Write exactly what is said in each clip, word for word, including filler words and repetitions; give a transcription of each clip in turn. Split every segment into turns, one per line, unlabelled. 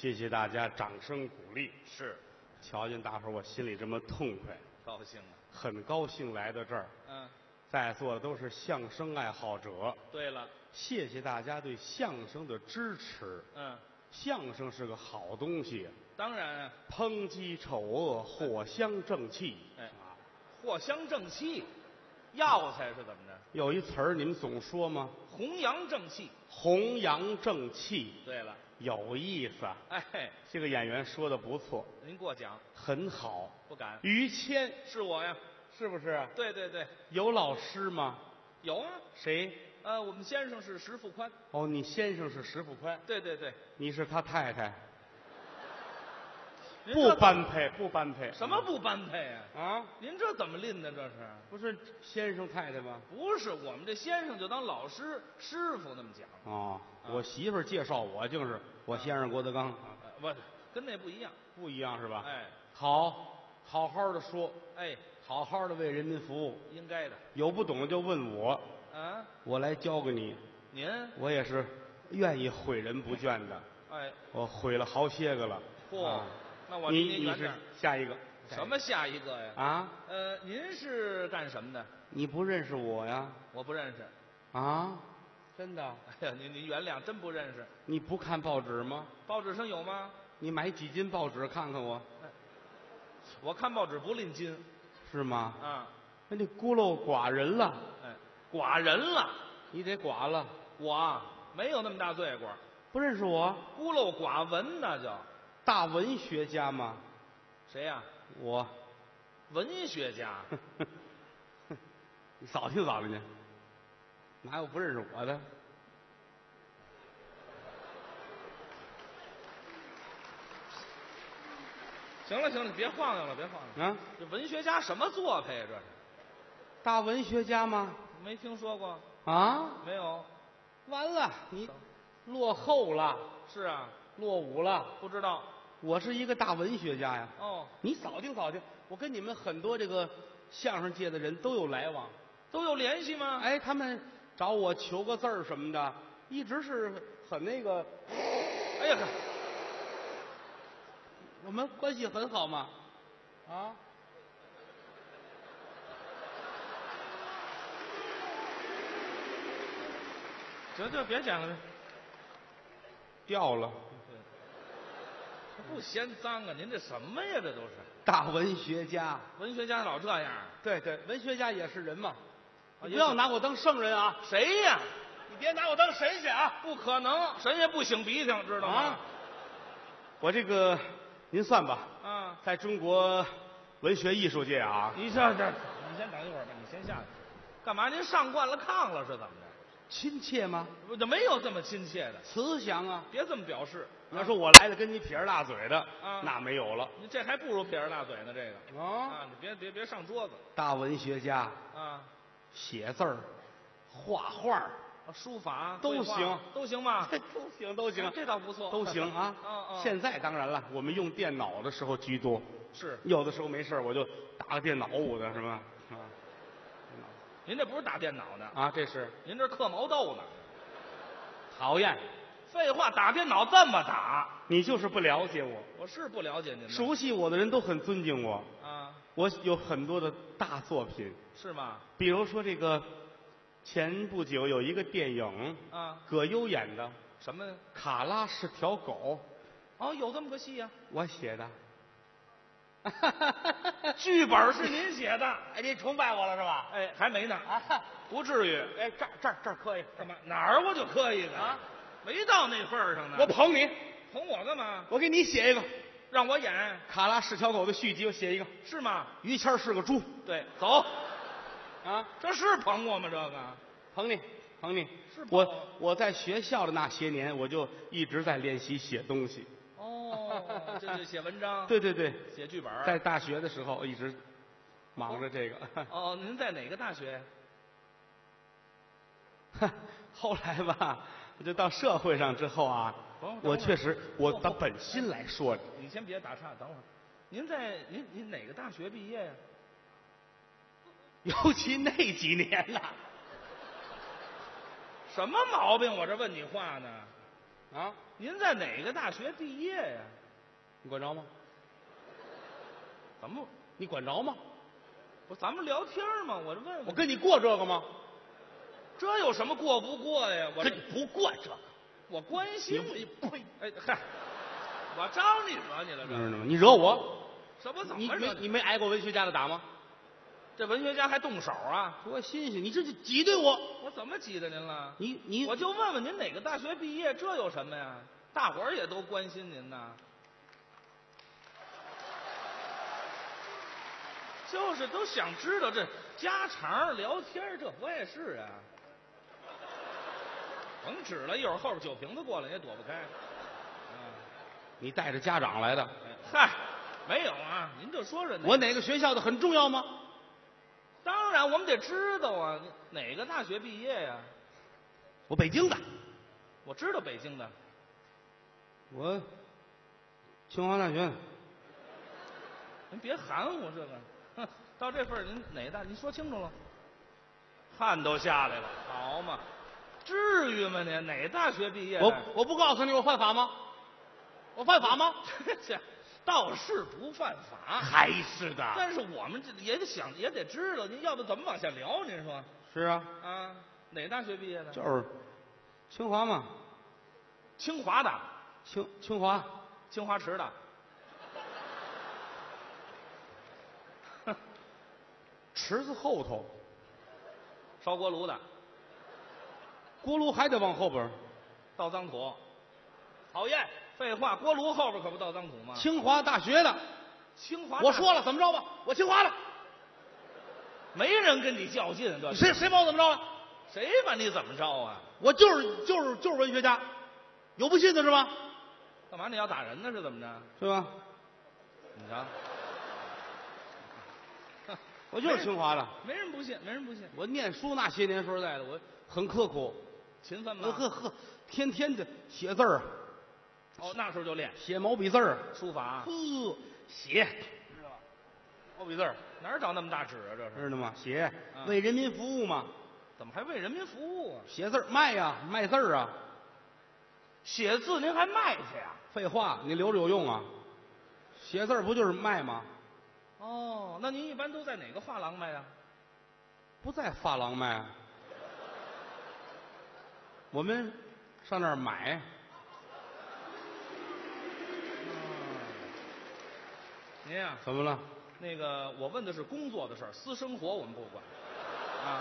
谢谢大家掌声鼓励。
是，
瞧见大伙儿，我心里这么痛快，
高兴啊。
很高兴来到这儿。
嗯，
在座的都是相声爱好者，
对了，
谢谢大家对相声的支持。
嗯，
相声是个好东西，
当然啊，
抨击丑恶，藿香正气。
哎
啊，
藿香正气，药材是怎么着？
有一词儿你们总说吗？
弘扬正气。
弘扬正气，
对了，
有意思。
哎，
这个演员说的不错，
您过奖，
很好。
不敢。
于谦
是我呀。
是不是？
对对对，
有老师吗？
有啊。
谁？
呃，我们先生是石富宽。
哦，你先生是石富宽，
对对对，
你是他太太，
您这
不般配，不般配。
什么不般配啊？
啊？
您这怎么拎的？这是？
不是先生太太吗？
不是，我们这先生就当老师师傅那么讲。
哦，我媳妇儿介绍我就是我先生郭德纲，
呃不，跟那不一样。
不一样是吧？
哎
好，好好的说，
哎，
好好的为人民服务，
应该的。
有不懂的就问我，
啊，
我来教给你。
您
我也是愿意诲人不倦的，
哎，
我诲了好些个了。
嚯、
啊
那我
你你是
离您远点儿。
下一个
什么下一个呀？
啊？
呃，您是干什么的？
你不认识我呀？
我不认识。
啊？真的？
哎呀，您您原谅，真不认识。
你不看报纸吗？
报纸上有吗？
你买几斤报纸看看我，
我看报纸不吝斤
是吗？
啊。
那你孤陋寡人了，
哎，寡人了。
你得寡了。
我啊没有那么大罪过，
不认识我？
孤陋寡闻那叫。
大文学家吗？
谁呀、
我。
文学家。
你扫听扫听去，哪有不认识我的？
行了行了，别晃悠了，别晃悠。
啊？
这文学家什么作配啊？这是
大文学家吗？
没听说过。
啊？
没有。
完了，你落后了，
是啊，
落伍了。
不知道。
我是一个大文学家呀。
哦，
你扫听扫听，我跟你们很多这个相声界的人都有来往。
都有联系吗？
哎，他们找我求个字儿什么的，一直是很那个，
哎呀，
我们关系很好嘛。啊？
行行，别讲了，
掉了。
这不嫌脏啊？您这什么呀？这都是
大文学家。
文学家老这样。
对对，文学家也是人嘛。
啊
你不要拿我当圣人啊！
谁呀？
你别拿我当神仙啊！
不可能，神也不擤鼻涕，知道吗
啊？我这个，您算吧，
啊，
在中国文学艺术界啊，
你这这，你先等一会儿吧，你先下去。干嘛？您上惯了炕了是怎么着？
亲切吗？
不，这没有这么亲切的，
慈祥啊！
别这么表示。
你要说我来了跟你撇着大嘴的，
啊
那没有了
你这还不如撇着大嘴呢，这个
啊！
啊，你别别别上桌子
大文学家，
啊，
写字儿、画画儿
啊书法
都
绘画
行
都行吗？
都行，都行，
这倒不错，
都行啊！
嗯嗯
现在当然了，我们用电脑的时候居多，
是。
有的时候没事儿我就打个电脑舞的，是吧？啊
您这不是打电脑呢，
啊，这是
您这刻毛豆呢。
讨厌，
废话，打电脑这么打，
你就是不了解我。
我是不了解您的。
熟悉我的人都很尊敬我，
啊，
我有很多的大作品，
是吗？
比如说这个，前不久有一个电影，
啊，
葛优演的《
什么？
卡拉是条狗》，
哦，有这么个戏呀、
我写的。
剧本是您写的？
哎，你崇拜我了是吧？
哎，还没呢，
啊，
不至于。
哎，这儿这儿这儿磕一个，
干嘛？哪儿我就磕一个
啊？
没到那份儿上呢。
我捧你，
捧我干嘛？
我给你写一个《
让我演
卡拉是条狗》的续集，我写一个。
是吗？
于谦是个猪，
对，走，
啊，
这是捧我吗？这个
捧你，捧你。
是捧
我我在学校的那些年，我就一直在练习写东西。
哦，这就写文章，
对对对，
写剧本。
在大学的时候一直忙着这个。
哦，您在哪个大学？
后来吧，我就到社会上之后啊
等会儿，
我确实我
等会儿
打本心来说的。
你先别打岔，等会儿。您在您您哪个大学毕业呀、
尤其那几年呐，
什么毛病？我这问你话呢？
啊，
您在哪个大学毕业呀？
你管着吗？
怎么
你管着吗？
不咱们聊天嘛？我就问问，
我跟你过这个吗？
这有什么过不过呀？我
跟你不过这个，
我关心
你呸！
哎嗨，我招你惹你了这？
知道吗？你惹我，
什么怎
你
么惹
没你没挨过文学家的打吗？
这文学家还动手啊？
多新鲜！你这就挤兑我，
我怎么挤兑您了？
你你
我就问问您哪个大学毕业，这有什么呀？大伙儿也都关心您呐。就是都想知道这家常聊天，这不碍事啊。甭指了，一会儿后边酒瓶子过来也躲不开。啊，
你带着家长来的，
哎嗨，没有啊，您就说说哪
我哪个学校的很重要吗？
当然我们得知道啊，哪个大学毕业呀？
我北京的，
我知道北京的，
我清华大学的。
您别含糊这个。哼，到这份儿您哪大？您说清楚了。汗都下来了，好嘛？至于吗您？哪大学毕业的？
我我不告诉你，我犯法吗？我犯法吗？
这倒是不犯法，
还是的。
但是我们这也得想，也得知道，您要不怎么往下聊？您说
是啊，
啊？哪大学毕业的？
就是清华嘛，
清华的，
清清华。
清华池的。
池子后头，
烧锅炉的，
锅炉还得往后边。
倒脏土。讨厌，废话，锅炉后边可不倒脏土吗？
清华大学的，
清华，
我说了，怎么着吧？我清华了，
没人跟你较劲，这
谁谁把我怎么着了？
谁把你怎么着啊？
我就是就是就是文学家，有不信的是吧？
干嘛你要打人呢？是怎么着？
是吧？
你瞧，
我就是清华的。
没人不信，没人不信，
我念书那些年，说实在的，我很刻苦，
勤奋吗？
呵呵呵，天天的写字儿，
哦，那时候就练
写毛笔字儿，
书法，
呵，写，知道吧？毛笔字儿，
哪儿找那么大纸啊？这是
知道吗？写，
嗯
为人民服务嘛，
怎么还为人民服务啊？
写字儿卖呀，卖字儿啊。
写字您还卖去呀？
废话，你留着有用啊。写字儿不就是卖吗？
哦，那您一般都在哪个画廊卖呀？
不在发廊卖，我们上那儿买。
您呀，
怎么了？
那个我问的是工作的事儿，私生活我们不管。啊，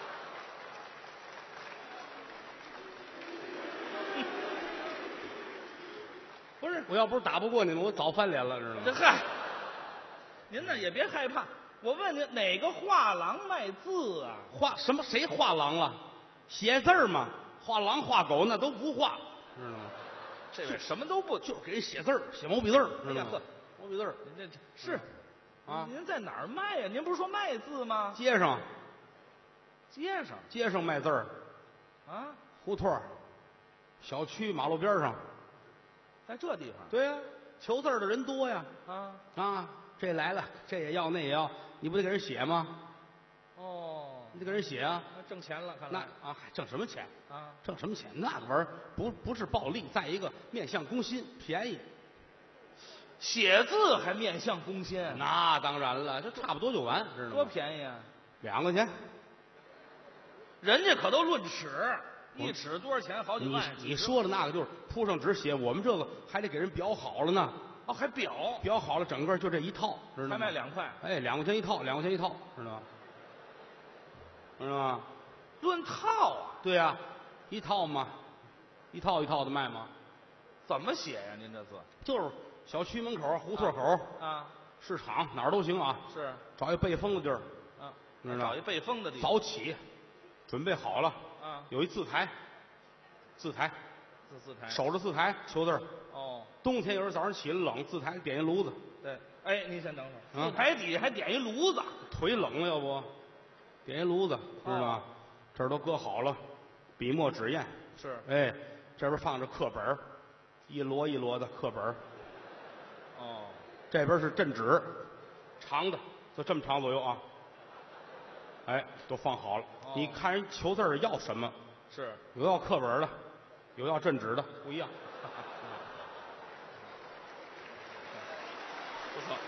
不是，我要不是打不过你们，我早翻脸了，知道吗？
这嗨，您呢也别害怕。我问您，哪个画廊卖字啊？
画什么？谁画廊了？写字儿嘛，画廊画狗那都不画，知道吗？
这位什么都不，
就给人写字儿，写毛笔字儿，知
哎呀呵
道吗？，毛笔字儿
您这是
啊，
您在哪儿卖呀？您不是说卖字吗？
街上
街上
街上卖字儿，
啊，
胡同儿、小区、马路边儿上。
在这地方
对呀、求字儿的人多呀。
啊。
啊，这来了，这也要，那也要，你不得给人写吗？
哦，
你得给人写啊。
那挣钱了，看
那
来
啊，还挣什么钱？
啊，
挣什么钱？那个玩意儿不不是暴利，再一个面向工薪，便宜。
写字还面向工薪，
那当然了，这差不多就完，知道吗？
多便宜啊！
两块钱。
人家可都论尺，一尺多少钱？好几
你
万。
你说的那个就是铺上纸写，我们这个还得给人裱好了呢，
哦，还表，
裱好了整个就这一套，知道吗？
还卖两块，
哎，两块钱一套，两块钱一套，知道吗？知道吗？
论套啊？
对呀、一套嘛，一套一套的卖嘛，
怎么写呀？您这字
就是小区门口、胡同口、
啊，
市场哪儿都行啊，
是
找一背风的地儿，
啊，
知道
找一背风的地方
早起，准备好了，
啊，
有一字台，字台
字字台
守着字台求字儿。
哦，
冬天有时候早上起来冷，字台点一炉子，
对，哎，您先等会儿，
啊
字台底下还点一炉子，
腿冷了要不，点一炉子，知道吗？这儿都搁好了，笔墨纸砚，
是
哎，这边放着课本儿一摞一摞的课本儿
哦，
这边是镇纸，长的就这么长左右啊，哎，都放好了。
哦
你看人求字儿要什么？
是
有要课本的， 有要镇纸的，不一样。
不错。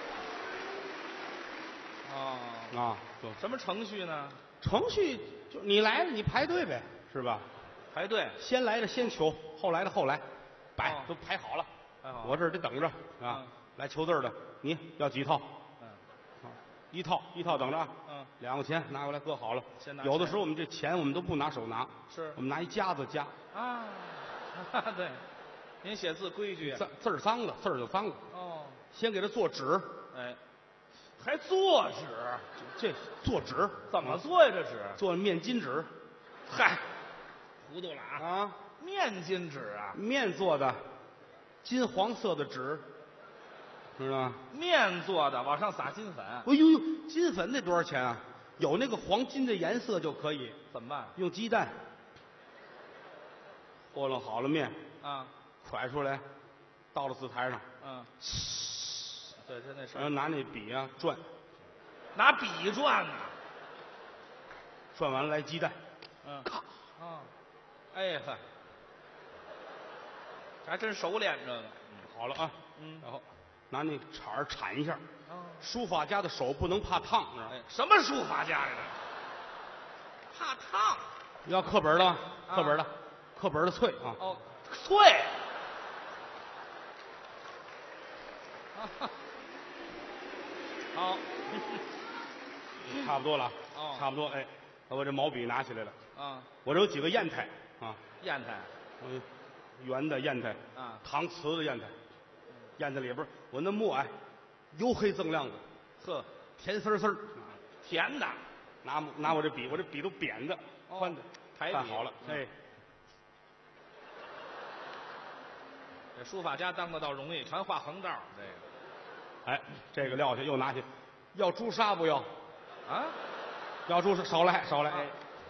哦，
啊，就
什么程序呢？
程序就你来了，你排队呗，是吧？
排队。
先来的先求，后来的后来，摆、
哦、
都排好了。
排好了。
我这儿得等着啊。
嗯、
来求字的，你要几套？
嗯，
一套一套等着啊。
嗯，
两个钱拿过来搁好了。
先拿。
有的时候我们这钱我们都不拿手拿，
是
我们拿一夹子夹。
啊，对，您写字规矩。
字字儿脏了，字儿就脏了。
哦。
先给他做纸。
哎。还做纸？
这做纸
怎么做呀？这纸
做面巾纸。
嗨，糊涂了啊！
啊，
面巾纸啊，
面做的，金黄色的纸，知道吗？
面做的，往上撒金粉。
哎呦呦，金粉得多少钱啊？有那个黄金的颜色就可以。
怎么办？
用鸡蛋和弄好了面
啊，
蒯出来，倒到字台上。
嗯。对，就那事儿。
然后拿那笔啊转，
拿笔转呢。
转完了来鸡蛋，
嗯，
咔，
啊，哎呵，这还真熟练这个。
嗯，好了啊，
嗯，
然后拿那铲儿铲一下。
哦，
书法家的手不能怕烫，知道吗？
哎，什么书法家呀？怕烫。
要课本的，课本的，课本的脆啊。
哦，脆。啊。好，
差不多了，
哦，
差不多，哎，我这毛笔拿起来了，
啊，
我这有几个砚台啊，
砚台，
嗯，圆的砚台，
啊，
搪瓷的砚台，砚台里边我那墨哎，黝黑锃亮的，
呵，
甜丝丝儿，
甜的，
拿拿我这笔，我这笔都扁的，宽的，
抬
看好了，哎，
这书法家当得倒容易，全画横道，这个。
哎，这个撂下，又拿去，要朱砂不要？
啊，
要朱砂少来少来，哎，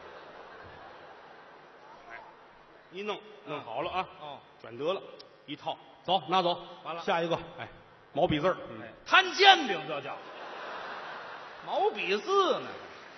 哎，一弄弄好了啊，
哦，
卷得了，一套，走拿走，
完了，
下一个，哎，毛笔字儿，
哎，摊煎饼这叫毛笔字呢，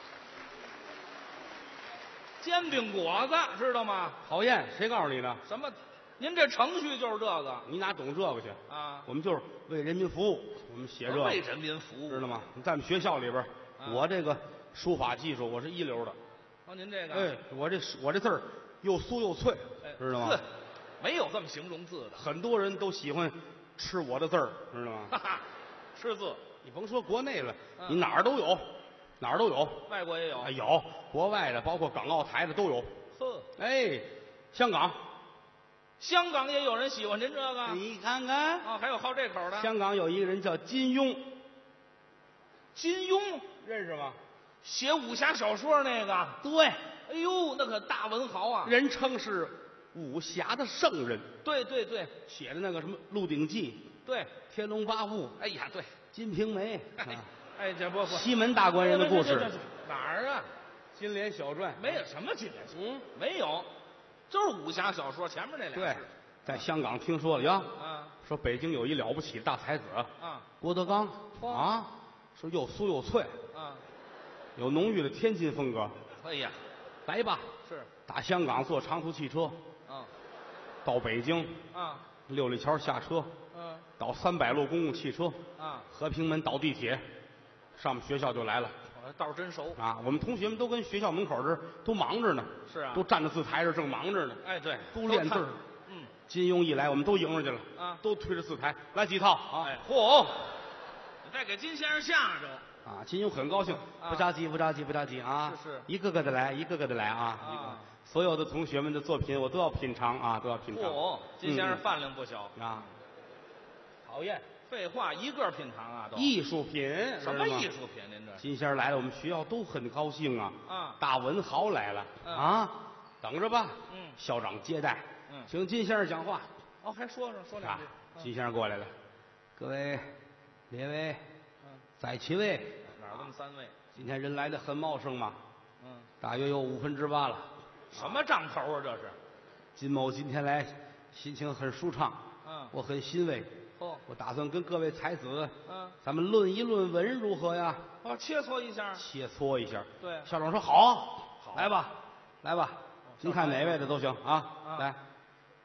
煎饼果子知道吗？
讨厌，谁告诉你的？
什么？您这程序就是这个，
你哪懂这个去
啊？
我们就是为人民服务，我们写这个
为人民服务，
知道吗？在我们学校里边，
啊、
我这个书法技术我是一流的。
哦，您这个，
哎，我这我这字儿又酥又脆，
哎、
知道吗？
没有这么形容字的，
很多人都喜欢吃我的字儿，知道吗？
哈哈，吃字，
你甭说国内了，
嗯、
你哪儿都有，哪儿都有，
外国也有，
哎，有国外的，包括港澳台的都有。
呵，
哎，香港。
香港也有人喜欢您这个，
你看看
哦，还有好这口的。
香港有一个人叫金庸，
金庸
认识吗？
写武侠小说那个。
对，
哎呦，那可大文豪啊，
人称是武侠的圣人。
对对对，
写的那个什么《鹿鼎记》，
对，《
天龙八部》，
哎呀，对，《
金瓶梅》
哎，哎，这不不，
西门大官人的故事，
哪儿啊？
金莲小传
没有什么金莲，
嗯，
没有。就是武侠小说前面那俩。
对，在香港听说了呀。
啊。
说北京有一了不起的大才子。
啊。
郭德纲。啊。说又酥又脆。
啊。
有浓郁的天津风格。
哎呀，
来吧。
是。
打香港坐长途汽车。
啊。到
北京。
啊。
六里桥下车。
嗯。
到三百路公共汽车。
啊。
和平门倒地铁，上们学校就来了。
道真熟
啊！我们同学们都跟学校门口这都忙着呢。
是啊，
都站在字台上正忙着呢。
哎，对，
都练字。
嗯，
金庸一来，我们都迎上去了。
啊，
都推着字台来几套啊！
哎，嚯！你再给金先生下着。
啊，金庸很高兴，不着急，不着急，不着急啊！
是是，
一个个的来，一个个的来啊！
啊，
所有的同学们的作品我都要品尝啊，都要品尝。
嚯，金先生饭量不小
啊！讨厌。
废话，一个品尝啊，都
艺术品，
什么艺术品？您这
金先生来了，我们学校都很高兴啊！
啊，
大文豪来了啊，等着吧。
嗯，
校长接待，
嗯，
请金先生讲话。
哦，还说说说两句。
金先生过来了，各位列位，嗯，在其位。
哪儿这么三位？
今天人来的很茂盛嘛，
嗯，
大约有五分之八了。
什么账头啊？这是？
金某今天来，心情很舒畅，
嗯，
我很欣慰。
哦，
我打算跟各位才子，
嗯，
咱们论一论文如何呀？
哦，切磋一下，
切磋一下。
对，
校长说好，
好，
来吧，来吧，您看哪位的都行啊。来，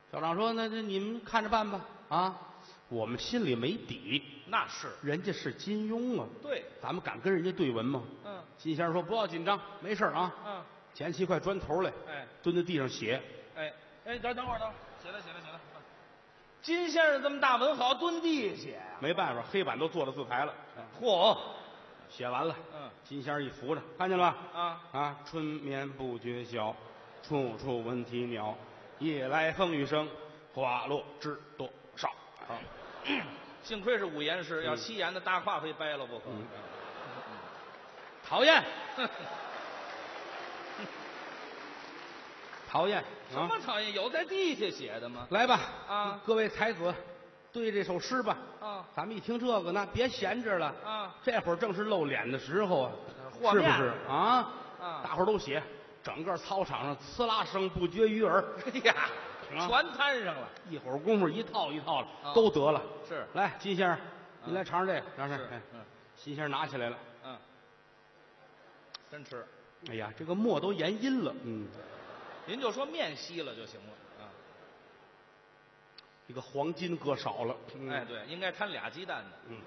校长说：“那那你们看着办吧。”啊，我们心里没底。
那是，
人家是金庸啊。
对，
咱们敢跟人家对文吗？
嗯。
金先生说：“不要紧张，没事啊。”
嗯。
捡起一块砖头来，
哎，
蹲在地上写。
哎哎，等等会儿，等会儿，写了写了写了。金先生这么大文豪，蹲地写呀？
没办法，黑板都做了字牌了。
嚯！
写完了。
嗯。
金先生一扶着，看见了吧？
啊
啊！春眠不觉晓，处处闻啼鸟。夜来风雨声，花落知多少。啊，
幸亏是五言诗，要七言的大胯非掰了不可。
嗯，讨厌，讨厌，
什么讨厌？有在地下写的吗？
来吧，
啊，
各位才子，对这首诗吧。
啊，
咱们一听这个，那别闲着了。
啊，
这会儿正是露脸的时候啊，是不是啊？
啊，
大伙儿都写，整个操场上呲啦声不绝于耳。
哎呀！全摊上了，
一会儿功夫一套一套的都得了。
是，
来，金先生，您来尝尝这个，尝尝。
是，
嗯，金先生拿起来了。
嗯，真吃。
哎呀，这个沫都研阴了。嗯，
您就说面稀了就行了啊。
这个黄金搁少了。
哎，对，应该摊俩鸡蛋的。
嗯。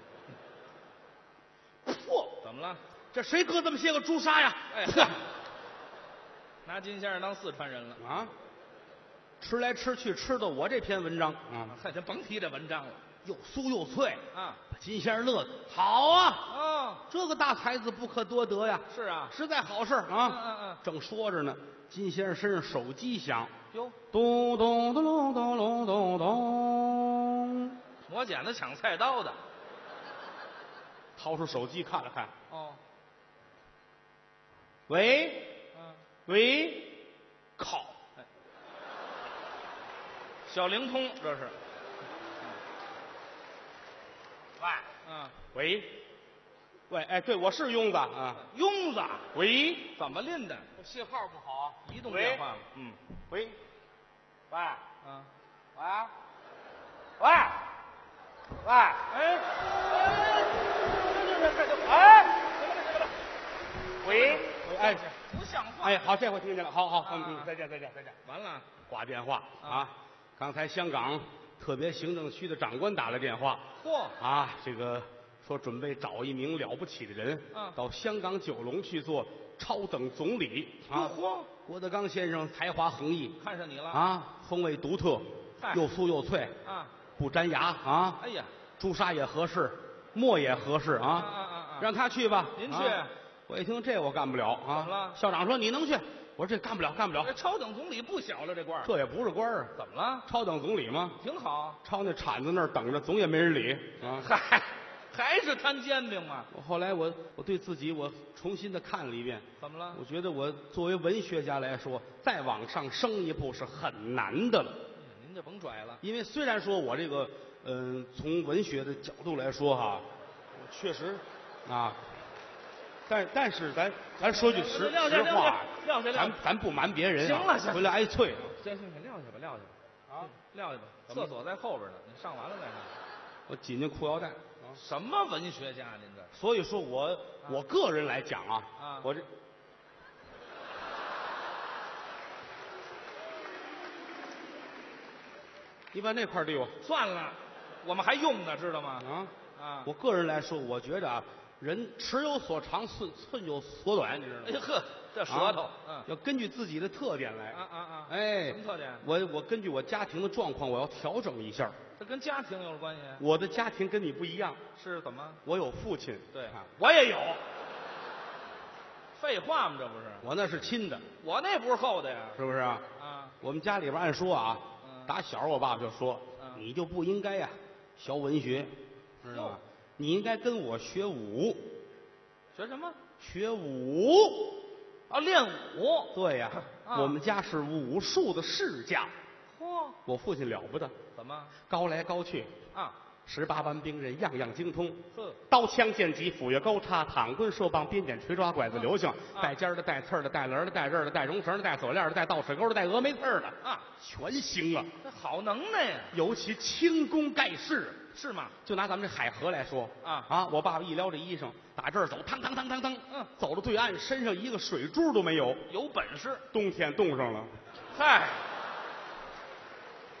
嚯，怎么了？
这谁搁这么些个朱砂呀？
哎呵，拿金先生当四川人了
啊！吃来吃去，吃到我这篇文章啊，
嗨，就甭提这文章了，
又酥又脆
啊！
把金先生乐的好啊！
啊，
这个大才子不可多得呀！
是啊，
实在好事啊！
嗯嗯嗯，
正说着呢，金先生身上手机响，
哟，
咚咚咚咚咚咚咚咚，
磨剪子抢菜刀的，
掏出手机看了看，
哦，
喂，
嗯，
喂，靠！
小灵通这是，
喂，
嗯，
喂，喂，哎，对，我是庸子啊，
庸子，
喂，
怎么拎的？
信号不好，
移动电话，嗯，
喂，喂，
嗯，
喂，喂，喂，哎，哎，喂，哎，
不像话，
哎，好，这回听见了，好好，嗯，再见，再见，再见，
完了，
挂电话啊。刚才香港特别行政区的长官打来电话，
嚯
啊，这个说准备找一名了不起的人，
嗯，
到香港九龙去做超等总理啊。
嚯，
郭德纲先生才华横溢，
看上你了
啊，风味独特，又酥又脆
啊，
不粘牙啊。
哎呀，
朱砂也合适，沫也合适啊。
啊啊啊！
让他去吧，
您去。
我一听这我干不了啊。
怎么了？
校长说你能去。我说这干不了，干不了。
这超等总理不小了，这官
这也不是官啊。
怎么了？
超等总理吗？
挺好。
超那铲子那儿等着，总也没人理啊。
嗨，还是摊煎饼吗？
我后来我我对自己我重新的看了一遍。
怎么了？
我觉得我作为文学家来说，再往上升一步是很难的了。
您就甭拽了。
因为虽然说我这个嗯、呃，从文学的角度来说哈，确实啊。但但是咱咱说句实实话，咱咱不瞒别人啊，
行了，
回来挨啐。
行行行，撂下吧，撂下吧，啊，撂下吧。厕所在后边呢，你上完了再上。
我紧进裤腰带。
啊，什么文学家您这？
所以说我我个人来讲啊，
啊，
我这你把那块丢。
算了，我们还用呢，知道吗？
啊
啊，
我个人来说，我觉得啊。人尺有所长，寸寸有所短，你知道吗？
哎呀呵，这舌头，嗯，
要根据自己的特点来。
啊啊啊！
哎，
什么特点？
我我根据我家庭的状况，我要调整一下。
这跟家庭有关系？
我的家庭跟你不一样。
是怎么？
我有父亲。
对，
啊、
我也有。废话吗？这不是？
我那是亲的。
我那不是厚的呀？
是不是啊？
啊！
我们家里边按说啊，
嗯、
打小我爸爸就说，
嗯、
你就不应该呀、啊、学文学，知道吧？你应该跟我学武。
学什么？
学武
啊，练武。
对呀、
啊，
我们家是武术的世家。
嚯，
我父亲了不得。
怎么？
高来高去
啊，
十八般兵刃样样精通。
呵，
刀枪剑戟斧钺钩叉躺棍射棒鞭锏锤抓拐子流星，
啊、
带尖的带刺的带棱的带刃的带绒绳的带锁链的带倒齿钩的带峨眉刺的
啊，
全行啊！
这好能耐呀！
尤其轻功盖世。
是吗？
就拿咱们这海河来说
啊
啊，我爸爸一撩这衣裳，打这儿走，腾腾腾腾腾，
嗯，
走到对岸，身上一个水珠都没有，
有本事。
冬天冻上了，
嗨，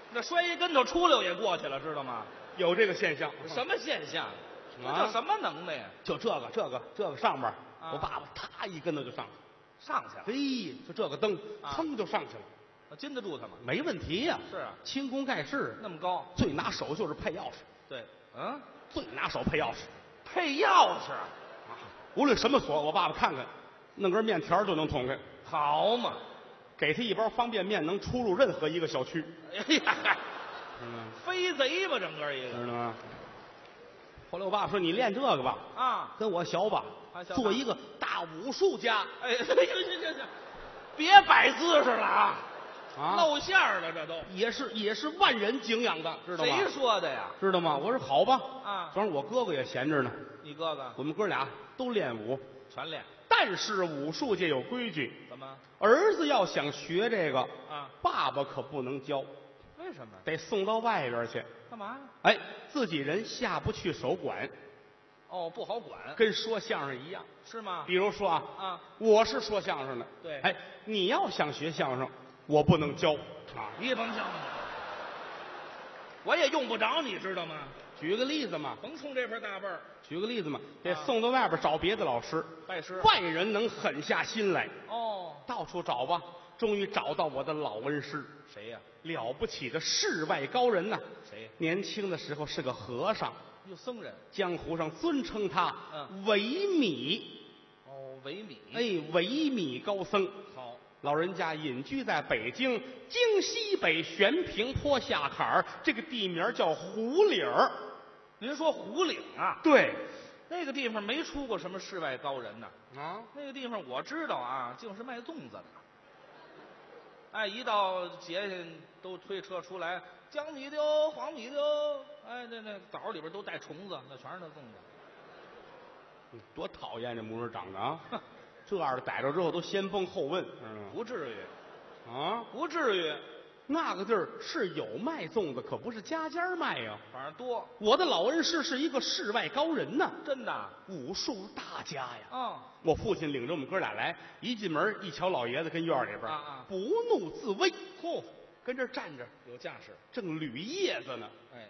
这摔一跟头出溜也过去了，知道吗？
有这个现象。
什么现象？这
啊
叫什么能耐呀？
就这个这个这个上面，
啊
我爸爸他一跟头就上去，
上去了，
嘿，就这个灯，
啊
噌就上去了，
我禁得住他吗？
没问题呀。
是啊，
轻功盖世，
那么高。
最拿手就是配钥匙，
对，嗯，
最拿手配钥匙
配钥匙，
啊！无论什么锁，我爸爸看看，弄根面条就能捅开。
好嘛。
给他一包方便面，能出入任何一个小区。
哎呀，
知道吗？
飞贼吧，整个一个
知道吗？后来我爸说：“你练这个吧，
啊！
跟我学吧，
啊小
做一个大武术家。
哎，行行行行，别摆姿势了啊！
啊，
露馅儿了，这都
也是也是万人敬仰的，知道吗？
谁说的呀？
知道吗？我说好吧。
啊，
正好我哥哥也闲着呢，
你哥哥
我们哥俩都练武，
全练，
但是武术界有规矩，
怎么
儿子要想学这个，
啊？
爸爸可不能教，
为什么？
得送到外边去。
干嘛呀？
哎，自己人下不去手管，
哦，不好管，
跟说相声一样。
是吗？
比如说啊，
啊，
我是说相声的，
对
哎，你要想学相声，我不能教啊。
你甭教我，我也用不着，你知道吗？
举个例子嘛，
甭冲这份大辈儿，
举个例子嘛，得
啊
送到外边找别的老师，
拜师。
外人能狠下心来，
哦，
到处找吧，终于找到我的老恩师，
谁呀？
了不起的世外高人呐！
谁？
年轻的时候是个和尚，
有僧人。
江湖上尊称他
嗯
维米，
哦，维米。
哎，维米高僧。
好，
老人家隐居在北京京西北悬平坡下坎儿，这个地名叫胡岭儿。
您说胡岭啊？
对，
那个地方没出过什么世外高人呢。
啊，
那个地方我知道啊，就是卖粽子的。哎，一到节气都推车出来，江米丢，黄米丢，哎，那那枣里边都带虫子，那全是那粽子。
嗯多讨厌这模样长得啊！这样的逮着之后都先崩后问，知道吗？
不至于，
啊，
不至于，
那个地儿是有卖粽子，可不是家家卖呀。
反正多，
我的老恩师是一个世外高人呐，
真的。
武术大家呀。
哦，
我父亲领着我们哥俩来，一进门一瞧老爷子跟院里边，
啊啊
不怒自威，
嚯，
跟这儿站着，
有架势。
正捋叶子呢，
哎，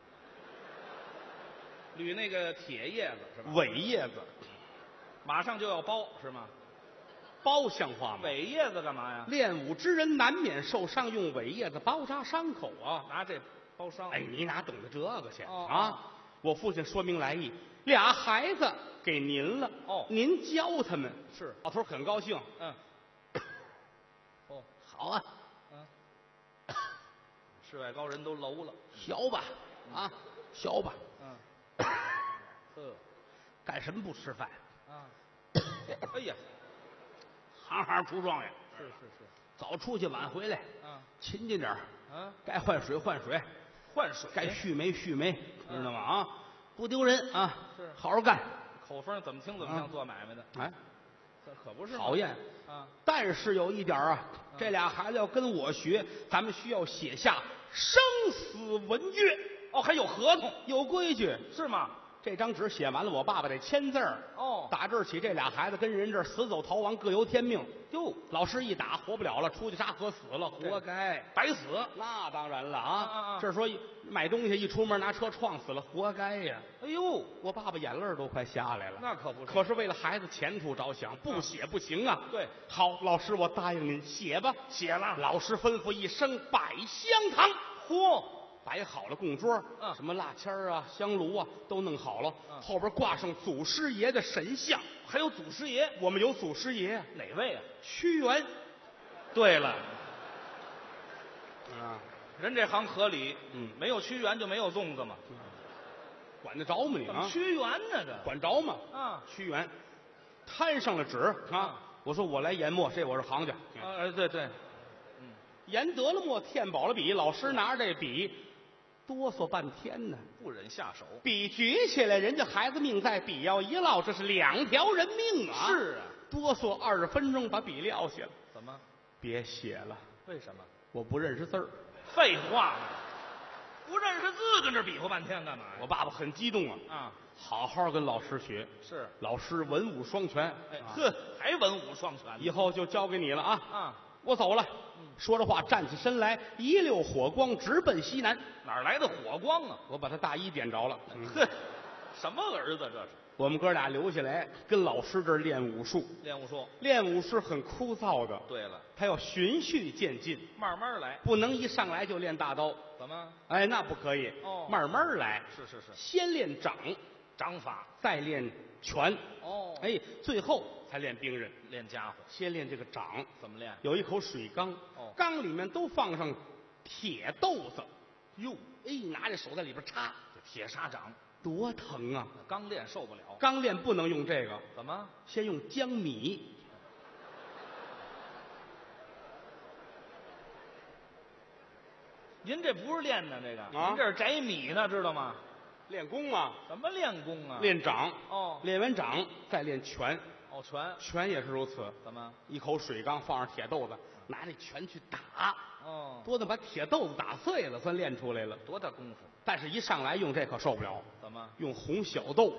捋那个铁叶子是吧？
尾叶子，
马上就要包是吗？
包像话吗？
尾叶子干嘛呀？
练武之人难免受伤，用尾叶子包扎伤口啊。
拿这包伤。
哎，你哪懂得这个去、
哦
啊？我父亲说明来意，俩孩子给您了，
哦
您教他们。
是，
老头儿很高兴。
嗯。哦，
好啊，
嗯。世外高人都楼了。
学吧，啊，学吧。
嗯。呵，
干什么不吃饭？
啊。哎呀，
行行出状元。
是是是。
早出去晚回来，
啊
勤勤点儿
啊，
该换水换水，
换水。
该续煤续煤，
嗯
知道吗？啊，不丢人啊，
是
好好干。
口风怎么听怎么像做买卖的，
哎，
这可不是吗
讨厌。
啊。
但是有一点儿啊，这俩孩子要跟我学，咱们需要写下生死文约。
哦，还有合同
有规矩。
是吗？
这张纸写完了，我爸爸得签字儿。
哦
打这儿起，这俩孩子跟人这儿死走逃亡，各由天命。
哟，
老师一打，活不了了，出去沙河死了，活该。
白死。
那当然了啊！
啊啊啊
这儿说买东西一出门拿车撞死了，活该呀！
哎呦，
我爸爸眼泪儿都快下来了。
那可不是。
可是为了孩子前途着想，不写不行啊！
对，
好，老师，我答应您，写吧。
写了。
老师吩咐一声，百香堂。
嚯，
摆好了供桌，
嗯
什么蜡签儿啊、香炉啊都弄好了，
嗯
后边挂上祖师爷的神像，
还有祖师爷。
我们有祖师爷，
哪位啊？
屈原。
对了，
啊，
人这行合理。
嗯
没有屈原就没有粽子嘛。
管得着吗你啊？
怎么屈原呢？这
管着吗？
啊
屈原，摊上了纸啊，我说我来研墨，这我是行家。
啊，对对，
研得了墨，填饱了笔，老师拿着这笔，哆嗦半天呢。
不忍下手。
笔举起来，人家孩子命在，笔要一落，这是两条人命啊！
是啊。
哆嗦二十分钟，把笔撂下了。
怎么？
别写了，
为什么？
我不认识字儿。
废话嘛，不认识字跟这比划半天干嘛呀？
我爸爸很激动啊，
啊，
好好跟老师学。
是。
老师文武双全，
哎
啊
呵，还文武双全呢。
以后就交给你了啊！
啊，
我走了。说着话，站起身来，一溜火光直奔西南。
哪儿来的火光啊？
我把他大衣点着了。
呵，什么儿子这是？
我们哥俩留下来跟老师这儿练武术。
练武术，
练武是很枯燥的。
对了，
他要循序渐进，
慢慢来，
不能一上来就练大刀。
怎么？
哎，那不可以。
哦，
慢慢来。
是是是，
先练掌，
掌法，
再练拳。
哦，
哎，最后才练兵刃。
练家伙，
先练这个掌，
怎么练？
有一口水缸，
哦，
缸里面都放上铁豆子。哟，哎，拿着手在里边插，
铁砂掌
多疼啊！
刚练受不了，
刚练不能用这个，
怎么？
先用江米。
您这不是练呢，这个，
啊、
您这是摘米呢，知道吗？
练功啊？
怎么练功啊？
练掌。
哦，
练完掌再练拳。
哦，拳，
拳也是如此。
怎么？
一口水缸放上铁豆子，拿这拳去打。
哦，
多能把铁豆子打碎了，算练出来了。
多大功夫？
但是，一上来用这可受不了。
怎么？
用红小豆。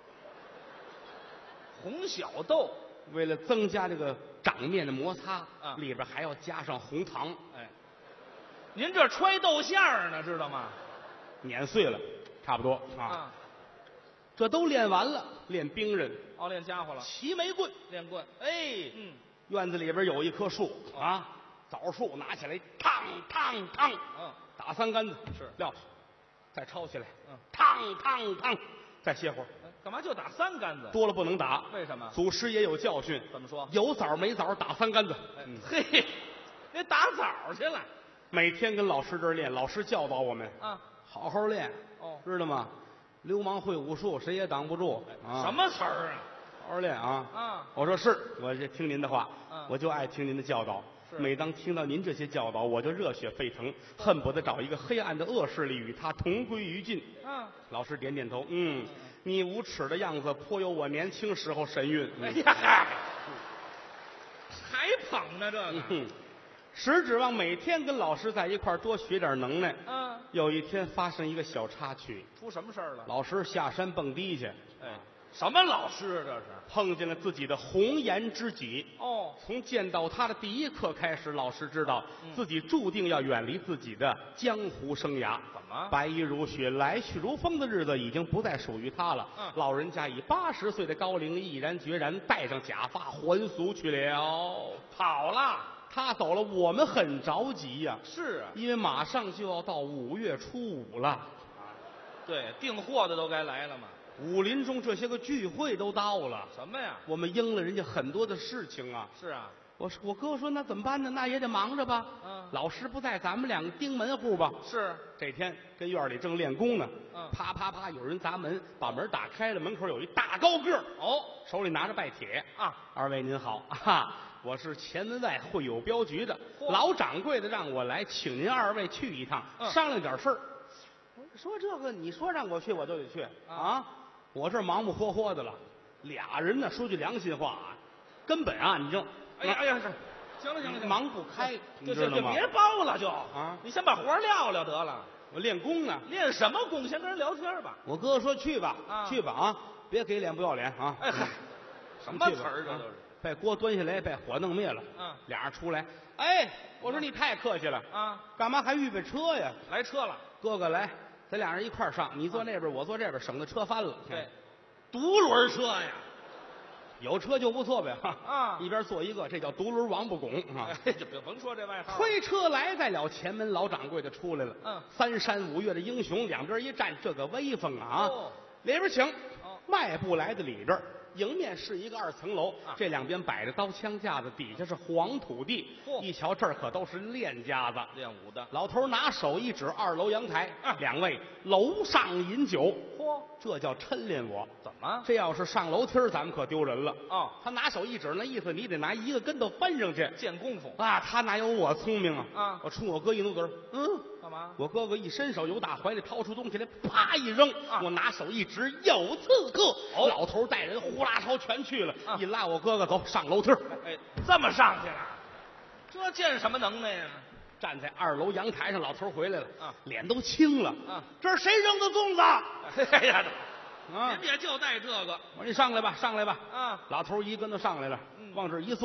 红小豆，
为了增加这个掌面的摩擦，
啊，
里边还要加上红糖。
哎，您这揣豆馅儿呢，知道吗？
碾碎了，差不多啊。
啊，
这都练完了，练兵刃。
哦，练家伙了。
齐眉棍，
练棍。
哎，
嗯，
院子里边有一棵树、哦、啊，枣树，拿起来，烫烫烫，
嗯，
打三竿子，
是
撂下，再抄起来，
嗯，
烫烫烫，再歇会儿。
干嘛就打三竿子？
多了不能打。
为什么？
祖师爷有教训。
怎么说？
有枣没枣打三竿子。
哎、嗯、嘿，那打枣去了。
每天跟老师这儿练，老师教导我们
啊，
好好练。
哦，
知道吗？流氓会武术，谁也挡不住。啊，
什么词儿啊？
好好练啊！
啊，
我说是，我就听您的话，
嗯，
我就爱听您的教导。每当听到您这些教导，我就热血沸腾，恨不得找一个黑暗的恶势力与他同归于尽。
嗯，
老师点点头，嗯，你无耻的样子颇有我年轻时候神韵。
哎呀嗨，还捧呢这个。
嗯，实指望每天跟老师在一块儿多学点能耐。
嗯，
有一天发生一个小插曲，
出什么事儿了？
老师下山蹦迪去。
哎，什么老师啊这是？
碰见了自己的红颜知己。
哦，
从见到他的第一刻开始，老师知道、嗯、自己注定要远离自己的江湖生涯。
怎么？
白衣如雪、来去如风的日子已经不再属于他了。
嗯，
老人家以八十岁的高龄，毅然决然戴上假发还俗去了，
跑了。
他走了，我们很着急呀、
啊。是啊，
因为马上就要到五月初五了。
对，订货的都该来了嘛。
武林中这些个聚会都到了。
什么呀？
我们应了人家很多的事情啊。
是啊。
我说我哥说那怎么办呢？那也得忙着吧。
嗯。
老师不在，咱们两个盯门户吧。
是。
这天跟院里正练功呢。
嗯。
啪啪啪，有人砸门，把门打开了，门口有一大高个儿。
哦。
手里拿着拜帖。
啊。
二位您好啊，我是前门外会友镖局的老掌柜的，让我来请您二位去一趟，
嗯、
商量点事儿。说这个，你说让我去，我就得去啊。啊我这忙不霍霍的了，俩人呢，说句良心话啊，根本啊，你就
哎呀哎呀，行了行了，
忙不开，你知道吗？
别包了就
啊，
你先把活撂了得了。
我练功呢，
练什么功？先跟人聊天吧。
我哥说去吧，
啊、
去吧啊，别给脸不要脸啊！
哎嗨，什么词儿这都是？
把锅端下来，把火弄灭了。
嗯，
俩人出来，哎，我说你太客气了
啊，
干嘛还预备车呀？
来车了，
哥哥来。咱俩人一块儿上，你坐那边，我坐这边，省得车翻了。
对，独轮车呀，
有车就不错呗。
啊，
一边坐一个，这叫独轮王八拱啊！
哎，就别甭说这外号。
推车来在了前门，老掌柜的出来了。
嗯，
三山五岳的英雄，两边一站，这个威风啊！
哦，
里边请。
哦，
迈步来的里边。迎面是一个二层楼，
啊、
这两边摆着刀枪架子，底下是黄土地。
哦、
一瞧这儿可都是练家子，
练武的。
老头拿手一指二楼阳台，
啊、
两位楼上饮酒。
嚯，
这叫抻练我。
怎么？
这要是上楼梯咱们可丢人了。
哦，
他拿手一指，那意思你得拿一个跟头翻上去，
见功夫
啊！他哪有我聪明啊？
啊！
我冲我哥一努嘴，嗯，
干嘛？
我哥哥一伸手，由打怀里掏出东西来，啪一扔，
啊、
我拿手一指，有刺客。
哦，
老头带人呼啦超全去了，
啊、
一拉我哥哥走上楼梯。
哎，这么上去了，这见什么能耐呀？
站在二楼阳台上，老头回来了，
啊，
脸都青了，
啊，
这是谁扔的粽子？
哎呀，
啊，
您别就带这个。
我说你上来吧，上来吧。
啊，
老头一跟头上来了，
嗯、
往这一坐，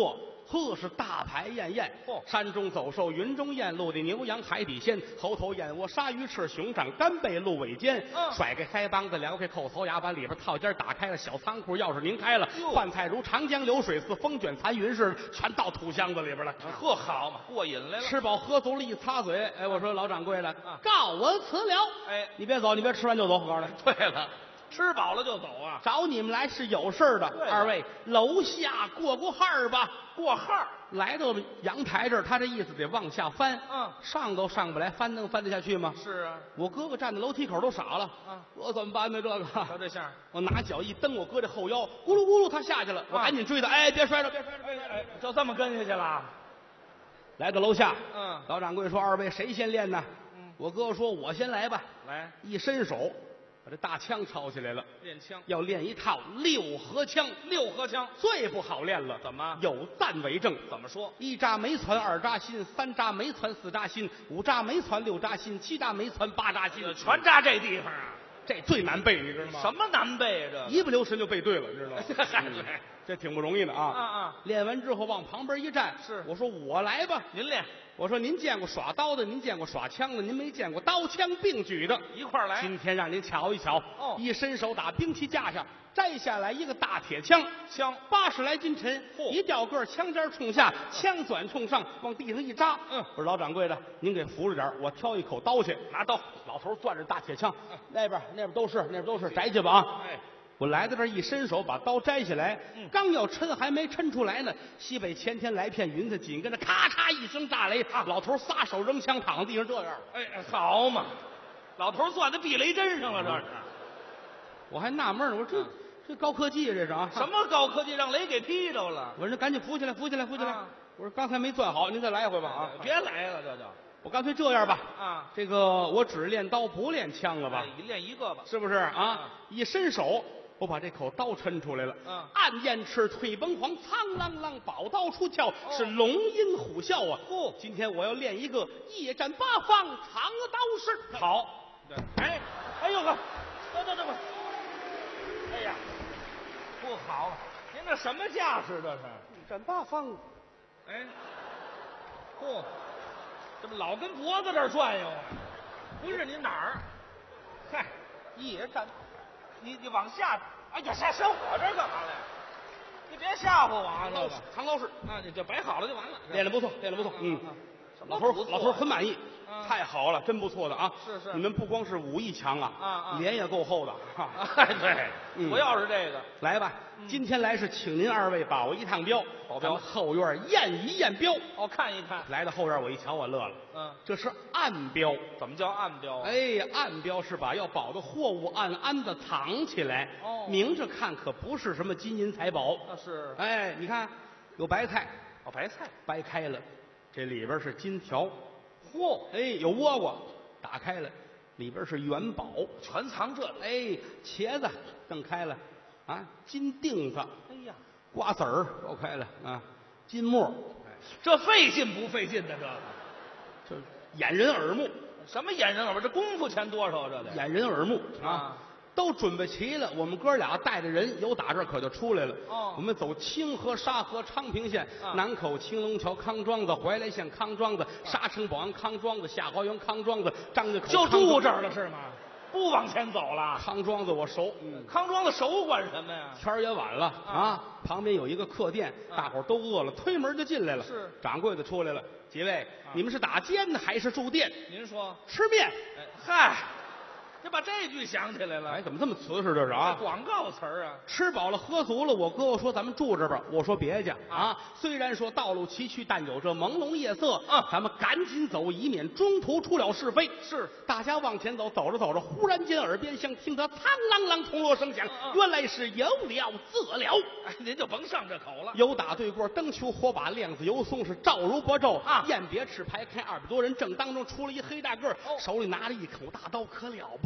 呵，是大排宴宴。
嚯
山中走兽，云中雁，陆地牛羊，海底鲜，猴头燕窝，鲨鱼翅，熊掌，干贝，鹿尾尖。
嗯
甩开腮帮子，撩开扣头牙，把里边套间打开了，小仓库钥匙拧开了，
哟
饭菜如长江流水似风卷残云似的，全到土箱子里边了。
呵，好嘛，过瘾来了。
吃饱喝足了，一擦嘴，哎，我说老掌柜的，
啊
告我辞了。
哎
你别走，你别吃完就走，我告诉你。
对了，吃饱了就走啊，
找你们来是有事儿的，
对的
二位楼下过过号儿吧。
过号。
来到阳台这儿，他这意思得往下翻，
嗯
上都上不来，翻能翻得下去吗？
是啊，
我哥哥站在楼梯口都傻了，
嗯
我怎么办呢？这个，
瞧这相。
我拿脚一蹬，我哥这后腰，咕噜咕噜，他下去了，我赶紧追他，哎，别摔着，别摔着，别摔着。
哎，就这么跟下去了。
来到楼下，
嗯
老掌柜说：“二位谁先练呢？”
嗯
我哥哥说：“我先来吧。”
来
一伸手，把这大枪抄起来了，
练枪，
要练一套六合枪，
六合枪
最不好练了。
怎么
有赞为证？
怎么说？
一扎没窜，二扎心，三扎没窜，四扎心，五扎没窜，六扎心，七扎没窜，八扎心，
全扎这地方啊？
这最难背，你知道吗？
什么难背啊？这
一不留神就背对了，知道吗？
嗨
嗯
对
这挺不容易的啊！
啊啊！
练完之后往旁边一站，
是
我说我来吧。
您练
我说您见过耍刀的，您见过耍枪的，您没见过刀枪并举的。
一块儿来。
今天让您瞧一瞧。
哦
一伸手打兵器架上摘下来一个大铁枪，
枪
八十来斤沉，
嚯
一掉个儿枪尖冲下，枪转冲上，往地上一扎。
嗯
我说老掌柜的，您给扶着点儿，我挑一口刀去。
拿刀。
老头攥着大铁枪，那边那边都是，那边都是，摘去吧啊！
哎，
我来到这儿一伸手把刀摘下来，
嗯
刚要抻还没抻出来呢，西北前天来片云彩，紧跟着咔嚓一声炸雷，
啊
老头撒手扔枪躺地上这样，
哎，好嘛，老头攥在避雷针上了，这是
我还纳闷呢，我说这、
嗯
这高科技啊，这是啊！
什么高科技，让雷给劈着了？
我说赶紧扶起来，扶起来，扶起来！
啊
我说刚才没攥好，您再来一回吧啊！
别来了，这就
我干脆这样吧，
啊，
这个我只练刀不练枪了吧？
哎一练一个吧。
是不是啊？
啊
一伸手，我把这口刀抻出来了。
嗯
暗焰翅，退崩黄，苍啷啷，宝刀出鞘，是龙吟虎啸啊！
嚯
今天我要练一个夜战八方，长刀式。
好，对，哎，哎呦呵，等等等会儿，哎呀，不好，您这什么架势这是？
夜战八方，
哎，嚯，这不老跟脖子这儿转悠啊？不是您哪儿？嗨，夜战，你你往下，哎呀，上上我这儿干嘛来？你别吓唬我啊！这个
长刀式，
啊，你就摆好了就完了。
练得不错，练得不错。嗯，
什么
老头
不错
老头很满意，
啊
太好了，真不错的啊！
是是
你们不光是武艺强啊，
啊啊
脸也够厚的。哈
哎，对，
嗯
主要是这个。
来吧，今天来是请您二位保一趟镖，
保镖
咱们后院验一验镖。
哦，看一看，
来到后院，我一瞧，我乐了，
嗯，
这是暗镖。
怎么叫暗标啊？
哎，暗镖是把要保的货物暗暗的藏起来，
哦
明着看可不是什么金银财宝。
那是
哎，你看有白菜，
哦，白菜。
掰开了，这里边是金条。
嚯，
哎，有倭瓜，打开了，里边是元宝。
全藏这里。
哎，茄子蹬开了，啊，金锭子，
哎呀，
瓜子儿剥开了啊，金沫，
这费劲不费劲的这个？
这掩人耳目，
什么演人耳朵？这功夫钱多少啊？这得
掩人耳目啊
啊！
都准备齐了，我们哥俩带着人由打这儿可就出来了。
哦
我们走清河、沙河、昌平县、
啊
南口、青龙桥、康庄子、怀来县康庄子、沙城、保安康庄子、下花园康庄子、张家口
就
康庄
住这儿了是吗？不往前走了。
康庄子我熟，嗯，
康庄的手管什么呀？
天儿也晚了啊，旁边有一个客店，
啊
大伙儿都饿了，推门就进来了。
是
掌柜的出来了，几位，你们是打尖呢还是住店？
您说，
吃面？
哎，嗨，这把这句想起来了。
哎，怎么这么瓷实这是啊？
广告词儿啊。
吃饱了喝足了，我哥哥说咱们住这吧，我说别介啊
啊。
虽然说道路崎岖，但有这朦胧夜色，
嗯
咱们赶紧走，以免中途出了是非。
是，
大家往前走，走着走着，忽然间耳边像听得苍啷啷铜锣声响，
嗯嗯
原来是有了自了。
哎，您就甭上这口了。
有打对过，灯球火把，亮子油松是照如薄昼
啊
宴别翅排开二百多人，正当中出了一黑大个儿，
哦
手里拿着一口大刀，可了不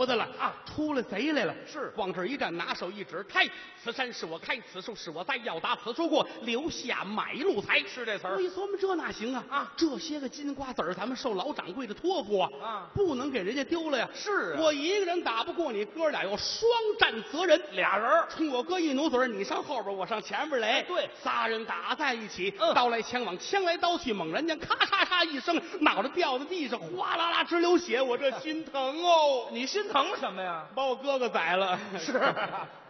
不得了
啊！
出来贼来了，
是
往这儿一站，拿手一指，开，此山是我开，此树是我栽，要打此处过，留下买路财。
是这词儿。
我一琢磨，这哪行啊？
啊，
这些个金瓜子儿，咱们受老掌柜的托付啊，
啊，
不能给人家丢了呀。
是啊，
我一个人打不过你，哥俩有双战责任。
俩人儿，
冲我哥一努嘴，你上后边，我上前边来。
对，
仨人打在一起，
嗯，
刀来枪往，枪来刀去，猛然间咔嚓嚓一声，脑袋掉在地上，哗啦啦直流血，我这心疼哦。
你心疼什么呀？
把我哥哥宰了。
是。